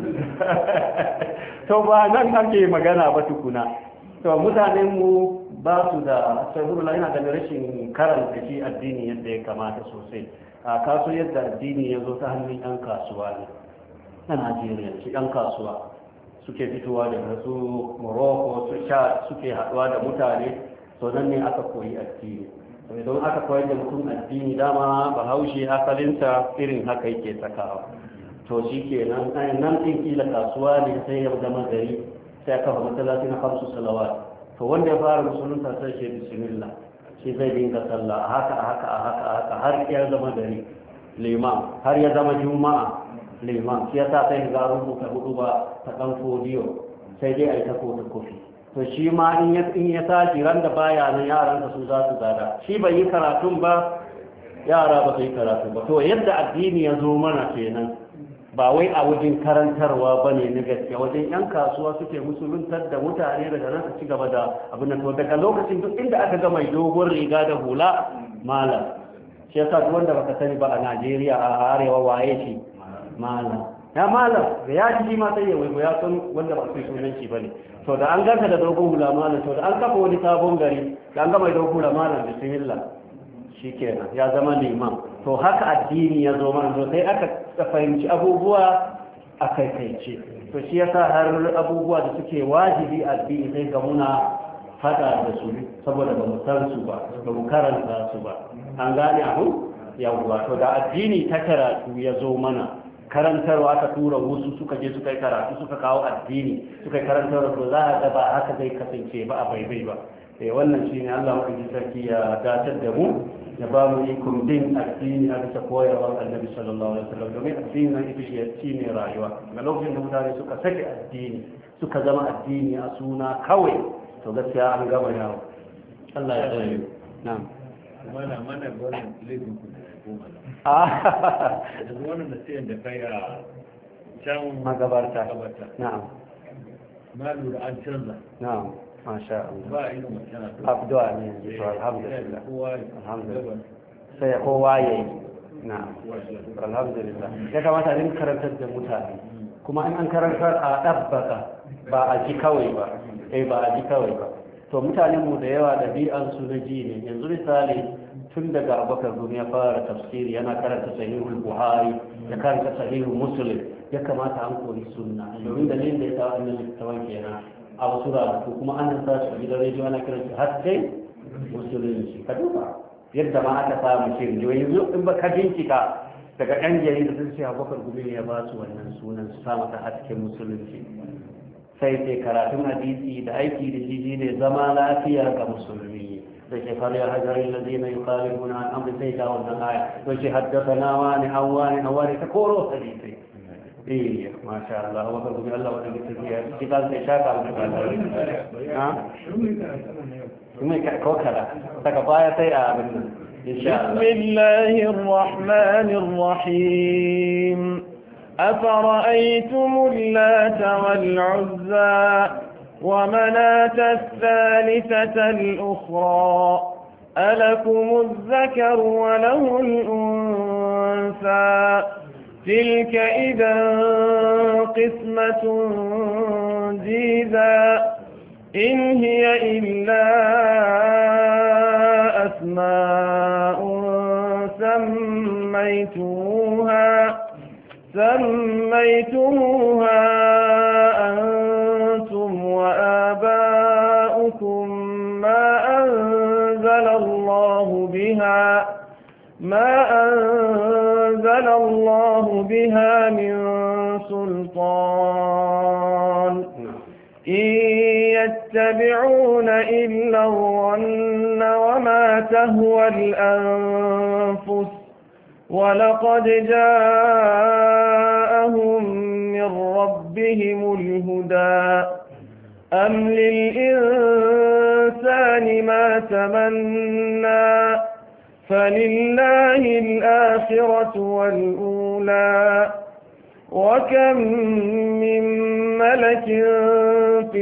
to ba nan ake magana ba tukuna to mutanen mu ba su da saboda yana da rashin karanta shi addini yadda ya kamata sosai a kaso yadda addini ya zo ta hannun yan kasuwa ne na Najeriya shi yan kasuwa suke fitowa daga su Morocco su sha suke haɗuwa da mutane to nan ne aka koyi addini idan aka koyar da mutum addini dama bahaushe asalinsa irin haka yake sakawa to shi ke nan ɗin kila kasuwa ne sai ya zama gari sai aka fa masallaci na kamsu salawat to wanda ya fara musulunta sai shi bismillah shi zai dinga sallah a haka har ya zama gari liman har ya zama juma'a liman shi yasa sai ga rubuta hudu ba ta dan fodiyo sai dai ai ta kofi to shi ma in ya tashi ran da baya nan yaran su za su gada shi bai yi karatun ba yara ba su yi karatu ba to yadda addini ya zo mana kenan ba wai a wajen karantarwa ba ne na gaske wajen yan kasuwa suke musuluntar da mutane daga nan su ci gaba da abin nan to daga lokacin duk inda aka ga mai dogon riga da hula malam shi yasa duk wanda baka sani ba a Najeriya a arewa waye shi malam ya malam da ya ji ma sai ya waigo ya san wanda ba su sunan shi bane to da an ganta da dogon hula malam to da an kafa wani sabon gari da an ga mai dogon hula malam bismillah shikenan ya zama liman to haka addini ya zo mana sai aka fahimci abubuwa a kaikaice to shi yasa har abubuwa da suke wajibi addini sai ga muna fada da su saboda ba mu san su ba ba mu karanta su ba an gane abu yawwa to da addini ta karatu ya zo mana karantarwa aka tura wasu suka je suka yi karatu suka kawo addini suka yi karantarwa to za a ga ba haka zai kasance ba a baibai ba wannan shine Allah mu sarki ya datar da mu ya ba mu ikon din addini a bisa koyarwar annabi sallallahu alaihi wasallam domin addini na ita shi ne rayuwa ga lokacin da mutane suka sake addini suka zama addini a suna kawai to gaskiya an gama yawo Allah ya tsare na'am mana gwanin laifin ku da goma da wannan da sai da kai a can magabarta na'am ma lura an canza na'am masha Allah ba irin wannan abdu'a ne yanzu to alhamdulillah alhamdulillah sai kowa yayi na'am alhamdulillah ya kamata a karantar da mutane kuma in an karantar a dabbaka ba a ji kawai ba ba a ji kawai ba to mutanen mu da yawa dabi'an su na ji ne yanzu misali tun daga Abubakar Gumi ya fara tafsiri yana karanta sahihul Buhari ya karanta sahihul Muslim ya kamata an koyi sunna domin dalilin da ya sa wannan littafin kenan a wasu ranaku kuma an sa shi a gidan rediyo ana kiran shi haske musulunci ka duba yadda ma aka samu shirin jiwa yanzu in ba ka bincika daga ɗan jarida sun ce Abubakar Gumi ya ba su wannan sunan su sa mata hasken musulunci sai sai karatun hadisi da aiki da jiji ne zama lafiya ga musulmi da ke fara hajjarin da zai na yi ƙarfi na an sai ga wannan aya to ce haddasa na wani an wani ta koro hadisai ما شاء الله وبركم الله ودك فيها كتاب شاكا ها كوكلا تكفاية سيئة بسم الله الرحمن الرحيم أفرأيتم اللات والعزى ومناة الثالثة الأخرى ألكم الذكر وله الأنثى تلك إذا قسمة ضيزى إن هي إلا أسماء سميتموها أنتم وآباؤكم ما أنزل الله بها من سلطان إن يتبعون إلا الظن وما تهوى الأنفس ولقد جاءهم من ربهم الهدى أم للإنسان ما تمنى فلله الآخرة والأولى وكم من ملك في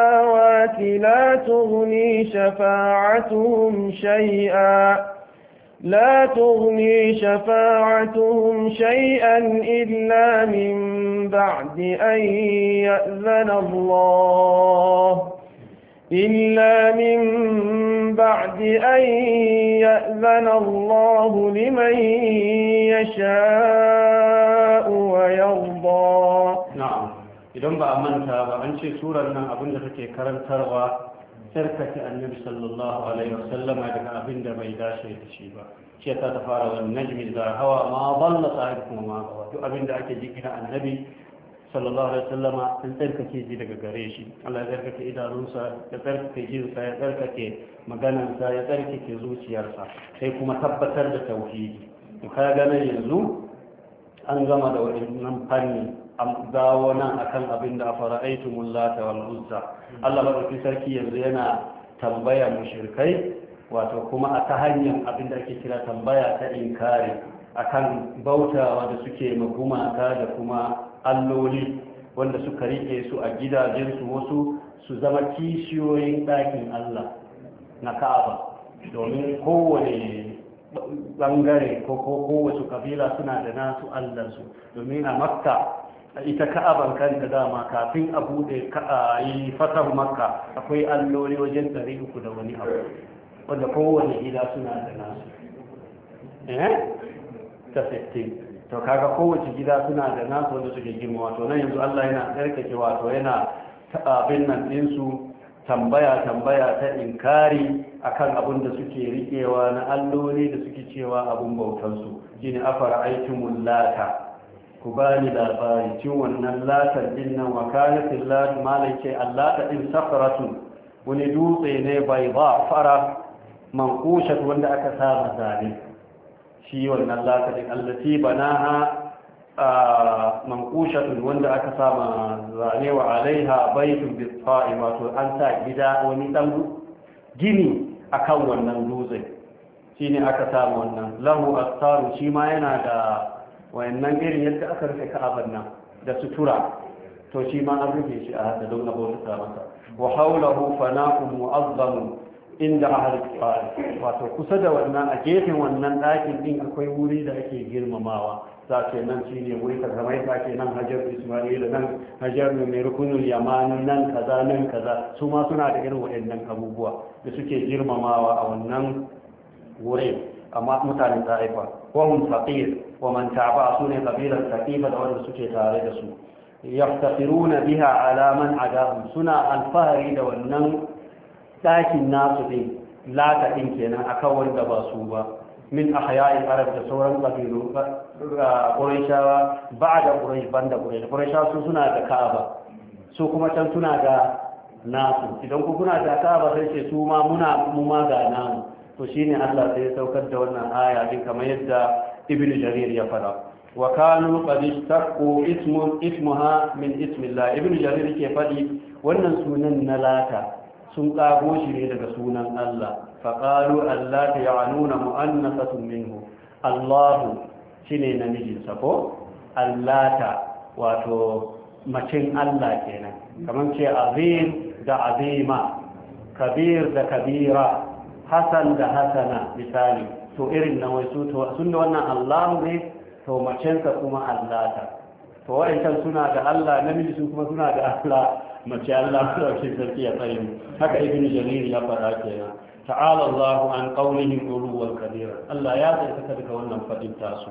السماوات لا تغني شفاعتهم شيئا لا تغني شفاعتهم شيئا إلا من بعد أن يأذن الله لمن يشاء ويرضى. نعم idan ba a manta ba an ce surar nan abinda take karantarwa tsarkake annabi sallallahu alaihi wasallama daga abin da bai dace da shi ba ce ta fara wani najmi da hawa ma dalla sahibukum ma gawa duk abin da ake ji kina annabi sallallahu alaihi wasallama an tsarkake ji daga gare shi Allah ya tsarkake idanunsa ya tsarkake jinsa ya tsarkake maganarsa ya tsarkake zuciyarsa sai kuma tabbatar da tauhidi to ka ga yanzu an gama da wannan fanni an dawo nan akan abin da fara'aitumul lata wal uzza Allah madaukakin sarki yanzu yana tambaya mushrikai wato kuma a ta hanyar abin da ake kira tambaya ta inkari akan bautawa da suke magumaka da kuma alloli wanda suka rike su a gidajensu wasu su zama kishiyoyin ɗakin Allah na Ka'aba domin kowane bangare ko kowace kabila suna da nasu allansu domin a Makka ita Ka'aban kanta dama kafin a bude yi fatar Makka akwai alloli wajen 300 da wani abu wanda kowane gida suna da nasu ta 15 to kaga kowace gida suna da nasu wanda suke girma wato nan yanzu Allah yana tsarkake wato yana abin nan ɗinsu tambaya ta inkari akan abin da suke riƙewa na alloli da suke cewa abin bautansu shine afara aikin lata ku bani labari cin wannan latar din nan wakalatin lati malai ce allata din safaratun wani dutse ne bai ba fara mankushat wanda aka saba zane shi wannan latar din allati banaha mankushatun wanda aka sama zane wa alaiha baitun bisfa'i wato an sa gida wani dan gini akan wannan dutse shine aka samu wannan lahu astaru shi ma yana da wayannan irin yadda aka rufe ka'abar nan da sutura to shi ma an rufe shi a hada don abota masa wa hawlahu fanaqun mu'azzamun inda ahli al wato kusa da wannan a gefen wannan ɗakin din akwai wuri da ake girmamawa za ce nan shi ne wuri ka zama yadda ake nan hajar ismail nan hajar mai rukunin yamani nan kaza su ma suna da irin waɗannan abubuwa da suke girmamawa a wannan wurin amma mutanen ta'ifa wahum faqir wa man taba su ne kabilar taqifa da wanda suke tare da su yaftaqiruna biha ala man adahum suna alfahari da wannan ɗakin nasu ɗin lata ɗin kenan akan wanda ba su ba min ahya'il arab da sauran kabilu qurayshawa ba'da quraysh banda qurayshawa su suna da ka'aba su kuma can suna da nasu idan ku kuna da ka'aba sai ce su ma mu ma ga namu to shine Allah sai ya saukar da wannan aya din kamar yadda ibnu jarir ya fara wa kanu qad istaqu ismuha min ismillah ibnu jarir ke fadi wannan sunan na lata sun kago shi ne daga sunan Allah faƙalu Allah ta ya'anuna mu'annasatun minhu Allahu shine namijinsa ko Allata wato macin Allah kenan kamar ce azim da azima kabir da kabira hasan da hasana misali to irin na wasu to sun da wannan Allahu ne to macensa kuma Allata to wa'ancan suna da Allah namiji su kuma suna da Allah mace Allah su dauke sarki ya tsare mu haka ibn jarir ya fara kenan ta'ala Allah an qawlihim uluwal kabira Allah ya tsaka daga wannan fadin tasu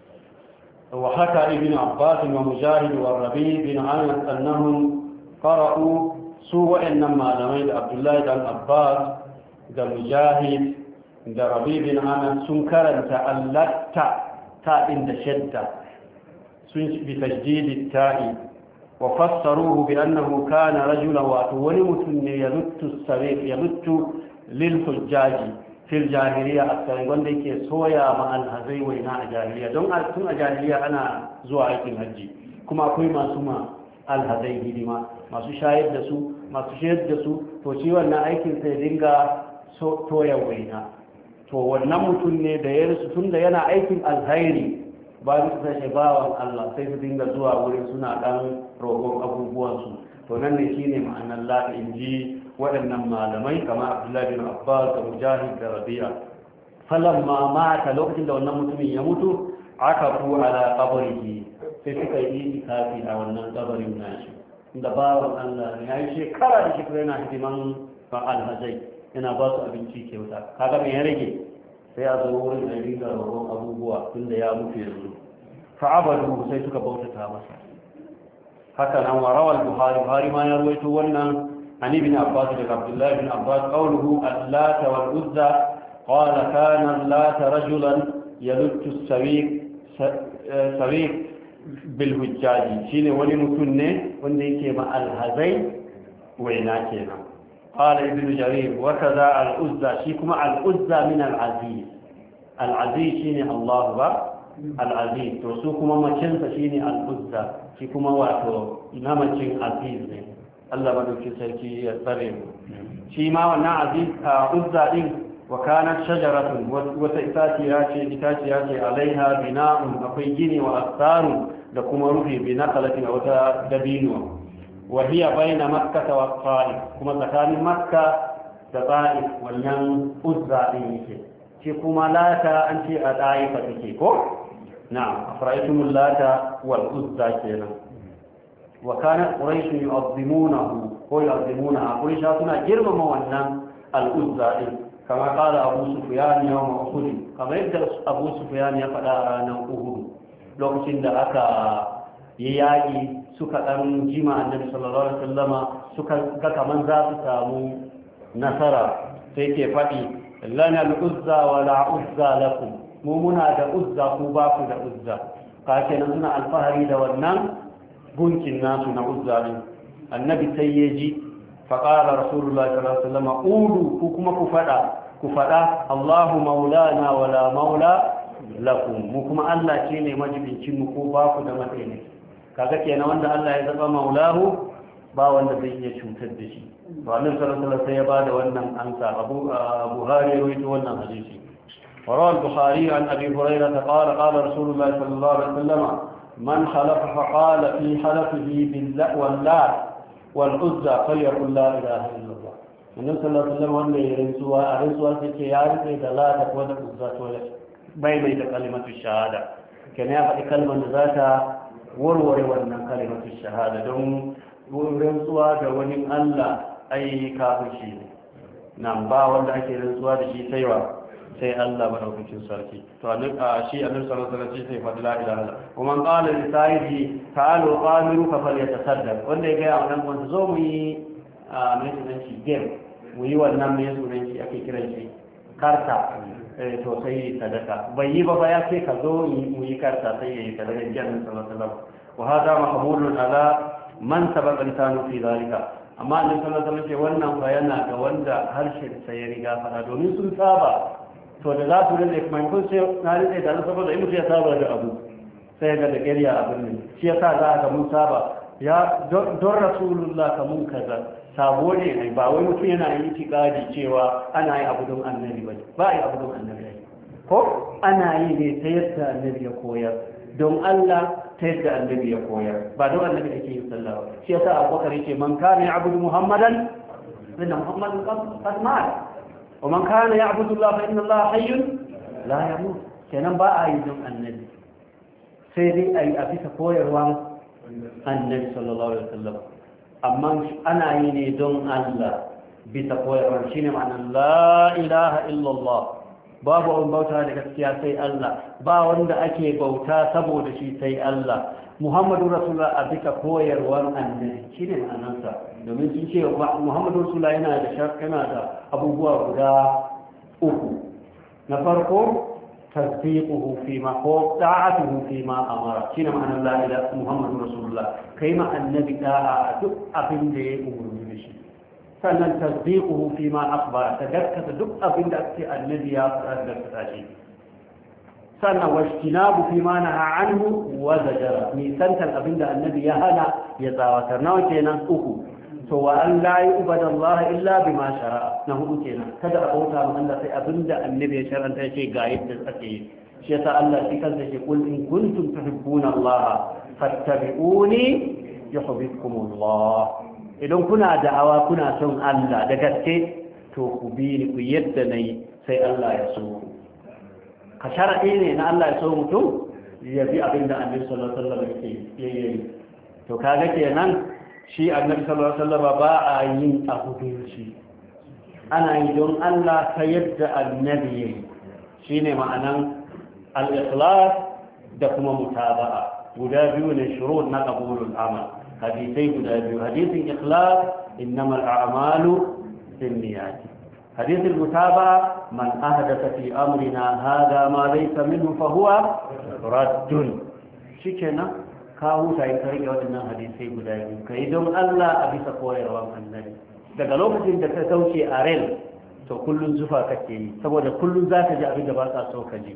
wa haka ibn Abbas wa Mujahid wa Rabi bin Anas annahum qara'u su wa'annan malamai da Abdullah dan Abbas da Mujahid da Rabi bin Anas sun karanta allatta ta inda shadda sun bi tajdid ta'i وفسروه بأنه كان رجلا وولمت يلت السرير يلت للحجاج في الجاهلية أكثر wanda yake soya ma alhazai waina a jahiliya don tun a jahiliya ana zuwa aikin hajji kuma akwai masu ma alhazai hidima masu shayar da su to shi wannan aikin sai dinga toya waina to wannan mutum ne da ya rasu tun da yana aikin alhairi ba su sashe bawan Allah sai su dinga zuwa wurin suna ɗan roƙon abubuwansu to nan ne shine ma'anar lata in ji waɗannan malamai kamar Abdullahi bin Abbas da Mujahid da Rabi'a falamma mata lokacin da wannan mutumin ya mutu aka ku ala qabrihi sai suka yi kafi a wannan kabarin nashi inda bawan Allah ne yayi shekara da shekara yana hidiman alhazai yana ba su abinci kyauta kaga me ya rage sai a zo wurin a riga roƙon abubuwa tunda ya mutu yanzu fa'abadu sai suka bautata masa haka nan wa rawal buhari ma ya ruwaito wannan an ibn abbas daga abdullah ibn abbas qawluhu allat wal uzza qala kana allat rajulan yaluttu sawiq bil hujjaji shine wani mutum ne wanda yake ma alhazai waina kenan قال ابن جرير وكذا العزى شيكما العزى من العزيز العزيز شيني الله با العزيز to su kuma macen sa shine al-uzza shi kuma wato namacin aziz ne Allah madauki sarki ya tsare mu shi ma wannan aziz uzza din wa kanat shajaratun wata itaciya ce alaiha bina'un akwai gini wa astarun da kuma rufi bi naqalatin wata dabino وهي بين مكة والطائف كما تكان مكة والطائف ولن أزرع إليك كما لاتا أنت الطائف تكيكو نعم أفرأيتم اللات والأزرع كينا وكانت قريش يعظمونها قريشاتنا جرم موانا الأزرع كما قال أبو سفيان يوم أحد كما يبدأ أبو سفيان يفعل رانا أحد لو كنت أكا يياجي suka ɗan jima annabi sallallahu alaihi wasallama suka ga kaman za su samu nasara sai ke faɗi lana al-uzza wa la uzza lakum mu muna da uzza ku ba ku da uzza ka kenan suna alfahari da wannan gunkin nasu na uzza din annabi sai ya ji fa qala rasulullahi sallallahu alaihi wasallama ulu ku kuma ku faɗa Allahu maulana wa la maula lakum mu kuma Allah ce ne majibincin mu ko ba ku da matsayi kaga kenan wanda Allah ya zaba maulahu ba wanda zai iya cutar da shi to annabi sallallahu alaihi wasallam sai ya bada wannan ansa Buhari ya rawaito wannan hadisi وروى البخاري عن ابي هريره قال قال رسول الله صلى الله عليه وسلم من حلف فقال في حلفه بالله واللات والعزى فليقل لا اله الا الله النبي صلى الله عليه وسلم wanda ya rantsuwa sai ce ya rike da lata ko da uzza to bai da kalimatu shahada kenan ya faɗi kalmar da za ta warware wannan kalimatu shahada don rantsuwa da wani Allah ai kafirci ne nan ba wanda ake rantsuwa da shi sai Allah madaukakin sarki to shi annabi sallallahu alaihi wasallam sai faɗi la ilaha illa kuma qala li sahibi ta'alu qamiru fa falyatasaddaq wanda ya ga wannan wanda zo mu yi mai sunan shi game mu yi wannan mai sunan shi ake kiran shi karta to sai sadaka bai yi ba ya ce ka zo mu yi karta sai yayi sadaka jannan sallallahu alaihi wasallam wa hada mahmulun ala man sabaqa lisanu fi zalika amma annabi sallallahu alaihi wasallam ce wannan fa yana ga wanda harshen sa ya riga fara domin sun saba to da za su rinde kuma kun sai na rinde da saboda in mutum ya saba da abu sai ga da ƙarya abin ne shi yasa za ga mun saba ya don rasulullah kamun kaza sabo ne ba wai mutum yana yin itikadi cewa ana yi abu don annabi ba yi abu don annabi ko ana yi ne ta yadda annabi ya koyar don Allah ta yadda annabi ya koyar ba don annabi da ke yin sallah ba shi yasa abubakar yake man kana ya'budu muhammadan inna muhammadan qad ma'at wa man kana ya'budu Allah fa inna Allah hayyun la yamut kenan ba a yi don annabi sai dai a yi a bisa koyarwa annabi sallallahu alaihi wasallam amma ana yi ne don Allah bisa koyarwa shine ma'anar la ilaha illallah babu wani bauta da gaskiya sai Allah ba wanda ake bauta saboda shi sai Allah Muhammadu Rasulullah a bisa koyarwar annabi shine ma'anarsa domin sun ce Muhammadu Rasulullah yana da abubuwa guda uku na farko تصديقه فيما هو طاعته فيما أمر شنو معنى لا إله محمد رسول الله كيما النبي طاعة دق أبن دي أمر بشي sannan tasdiquhu fi ma akhbara tadakkata duk abin da ake annabi ya faɗa shi sannan wajtinabu fi ma naha anhu wa zajara ni santan abin da annabi ya hana ya tsawatar nawa kenan uku to wa an la yu'badu Allah illa bima shara'a na hudu kenan kada a bauta ma Allah sai abin da annabi ya sharanta ya ce ga yadda ake yi shi yasa Allah shi kansa ce kul in kuntum tuhibbuna Allah fattabi'uni yuhibbukumullah idan kuna da'awa kuna son Allah da gaske to ku bi ni ku yadda nayi sai Allah ya so ka sharaɗi ne na Allah ya so mutum ya bi abin da annabi sallallahu alaihi wasallam yake yi to kaga kenan shi annabi sallallahu alaihi wasallam ba a yin abu shi ana yi don Allah ta yadda annabi yayi shine ma'anan al-ikhlas da kuma mutaba'a guda biyu ne shurut na qabulul amal hadisai guda biyu hadisin ikhlas innamal a'malu binniyat hadisul mutaba'a man ahdatha fi amrina hadha ma laysa minhu fa huwa raddun shikenan ka huta in ka rike waɗannan hadisai guda biyu kai don Allah a bisa koyarwar annabi daga lokacin da ka sauke a rel to kullun zufa kake yi saboda kullun za ka ji abin da ba ka so ka ji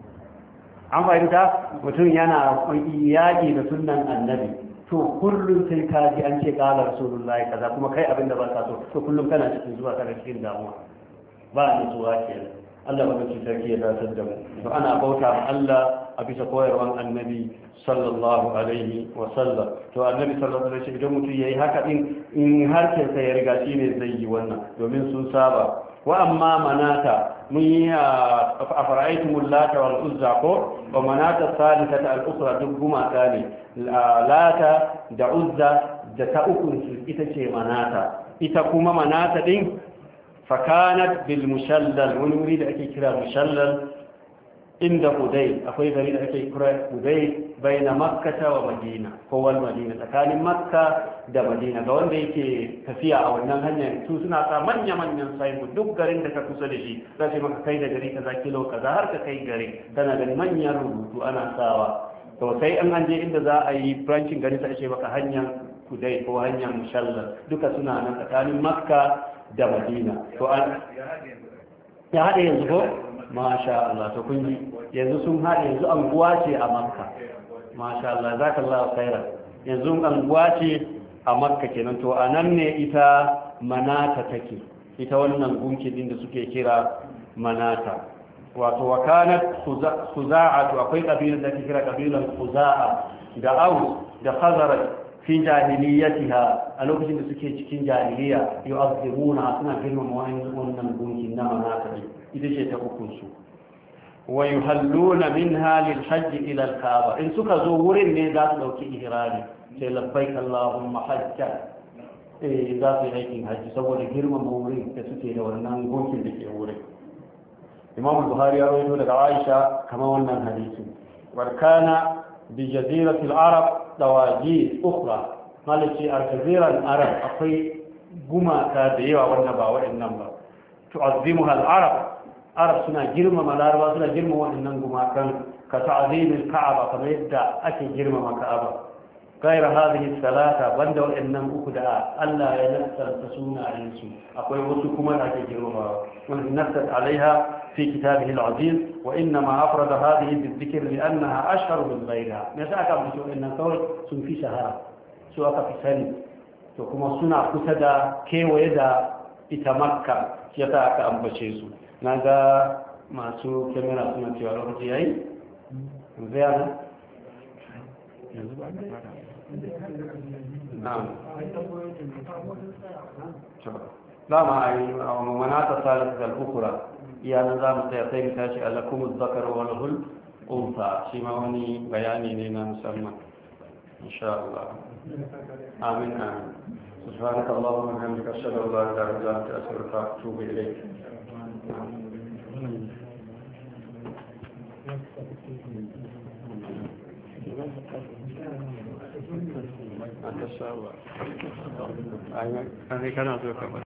an fahimta mutum yana yaƙi da sunan annabi to kullum sai ka ji an ce ƙala rasulullahi kaza kuma kai abin da ba ka so to kullum kana cikin zuwa kana cikin damuwa ba nutsuwa kenan Allah ba ki sarki ya dasar da mu to ana bauta ma Allah a bisa koyarwar annabi sallallahu alaihi wa sallam to annabi sallallahu alaihi wa sallam idan mutum yayi haka din in harkin sa ya riga shine zai yi wannan domin sun saba wa amma manata mun yi a fara'aitumul lata wal uzza ko wa manata salisata al ukhra duk gumaka ne lata da uzza da ta uku ita ce manata ita kuma manata din fakanat bil mushallal wani wuri da ake kira mushallal inda hudai akwai gari da ake kira hudai baina makkata wa madina ko wal madina tsakanin makka da madina ga wanda yake tafiya a wannan hanyar su suna sa manya-manyan saibu duk garin da ka kusa da shi za su maka kai da gari kaza kilo kaza har ka kai gari tana da manyan rubutu ana sawa to sai an je inda za a yi branching gari sai ce maka hanyar hudai ko hanyar mushallal duka suna nan tsakanin makka da madina to an ya haɗe yanzu ko masha Allah to kun ji yanzu sun haɗe yanzu anguwa ce a makka masha Allah zakallahu khairan yanzu anguwa ce a makka kenan to anan ne ita manata take ita wannan gunki din da suke kira manata wato wakanat khuza'a to akwai kabilan da ake kira kabilan khuza'a da aus da khazraj fi jahiliyatiha a lokacin da suke cikin jahiliya yu'azzimuna suna girmama wannan gunkin na manata ita ce ta ukun su wa yuhalluna minha lil hajj ila al kaaba in suka zo wurin ne za su dauki ihrami sai labbaik allahumma hajja za su yi aikin hajji saboda girmama wurin da suke da wannan gunkin da ke wurin imam buhari ya rawaito daga aisha kamar wannan hadisi warkana bi jaziratil arab dawaji ukhra malaci a jaziran arab akwai gumaka da yawa wanda ba waɗannan ba tu'azzimuha al-arab suna girmama laraba suna girmama waɗannan gumakan ka ta'zimil ka'aba kamar yadda ake girmama ka'aba gaira hadhihi salata banda waɗannan uku da Allah ya nassarta sunayen su akwai wasu kuma da ake girmama wanda nassat alaiha في كتابه العزيز وإنما أفرد هذه بالذكر لأنها أشهر من غيرها نسأك بشيء إن القول سن في شهرة سواك في سنة وكما سنة كسدا كي ويدا إتمكى يتاك أم بشيسو نادا ما سو كاميرا سنة تيوالو رجيعي زيادة نعم لا ما أي مناطة ثالثة الأخرى iya nan za mu tsaya sai mu tashi alakumuz zakar wal hul unsa shi ma wani bayani ne na musamman insha Allah amin amin subhanaka allahumma wa bihamdika ashhadu an la ilaha illa anta astaghfiruka wa atubu ilayk Anta shawa. Ai kana so ka